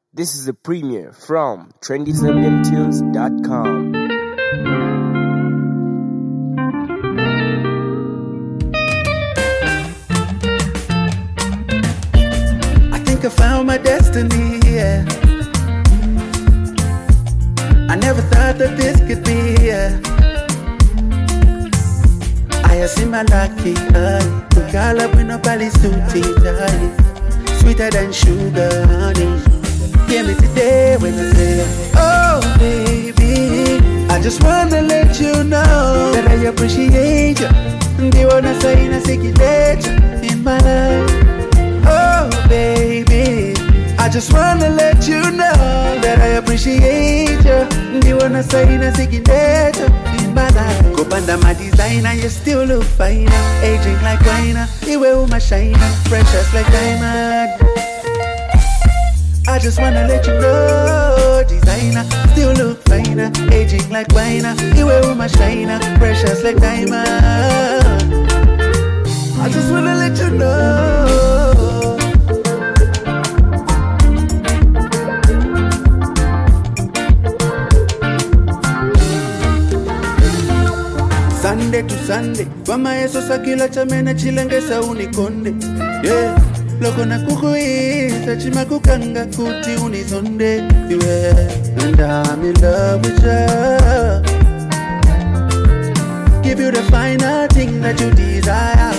This is a premiere from TrendyZambianTunes.com. I think I found my destiny, yeah. I never thought that this could be, yeah. I see my lucky eye. To call up with no palace to tea, sweeter than sugar, honey. Hear me today when I say, oh baby, I just wanna let you know that I appreciate you. They wanna say in a secret in my life. Oh baby, I just wanna let you know that I appreciate you. They wanna say in a secret in my life. Go under my designer, you still look finer. Aging like wine, you wear my shiner, precious like diamond. I just wanna let you know, designer, still look finer. Aging like wine, you wear my shiner, precious like diamond. I just wanna let you know. Sunday to Sunday, Mama yeso sakila chamena chilangesa unikonde. Yeah, loko na kukuita chima kukanga kuti unizonde. Yeah, and I'm in love with you. Give you the finer thing that you desire.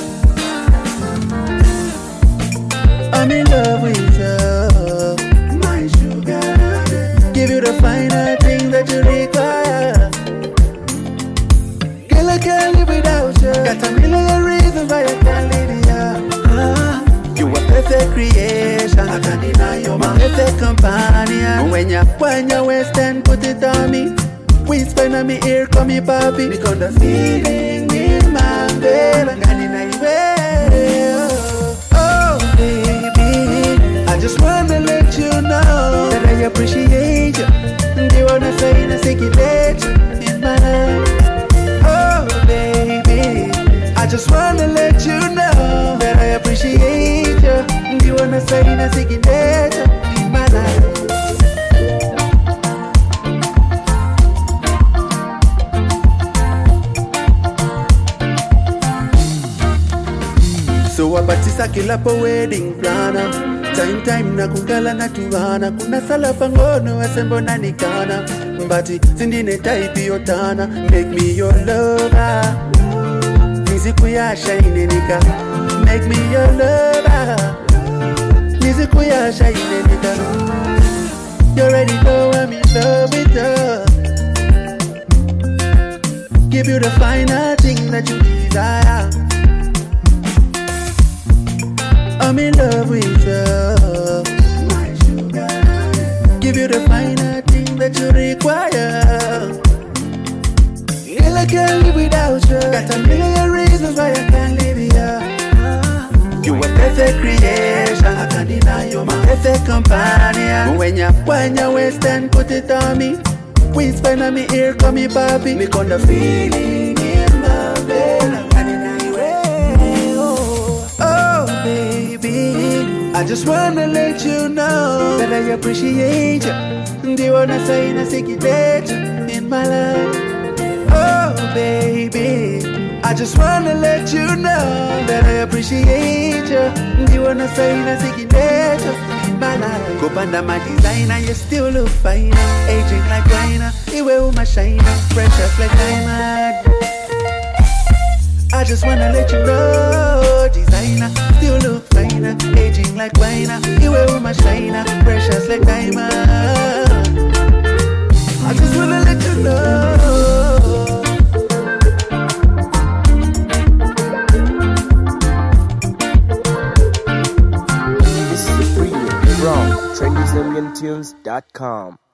I'm in love with you, my sugar. Give you the finer thing that you require. I can't live without you. Got a million reasons why I can't leave you. You a perfect creation. I can't deny you're my perfect companion. When you waist and put it on me, whisper in my ear, call me papi. Because the feeling in my bed, I can't deny you. Oh baby, I just wanna let you know that I appreciate you. You wanna say in a secret in my life. Baby, I just wanna let you know that I appreciate you. You wanna say in a second date in my life. So wabatisa kila po wedding planner. Time na kungala na tuwana. Kuna sala pangono asembo na nikana. Mbati sindine type yotana. Make me your lover. Music we are shining nika. Make me your lover. Music we are shining nika. You already know I'm in love with you. Give you the finer thing that you desire. I'm in love with you, my sugar. Give you the finer thing that you require. Girl, I can't live without you. Got a million reasons why I can't live here. You a perfect creation. I can't deny you're my perfect companion. When you waist and put it on me, whisper in my ear, call me papi. Me con the feeling in my bed. I just wanna let you know that I appreciate you. Do you wanna say in a secret in my life? Oh baby, I just wanna let you know that I appreciate you. Do you wanna say in a secret in my life? Go under my designer, you still look finer. Aging like wine, you wear my shiner, precious like diamond. I just wanna let you know, designer, still look finer. Aging like wine, you wear my shiner, precious like diamond. I just wanna let you know. This is a premiere from TrendyZambianTunes.com.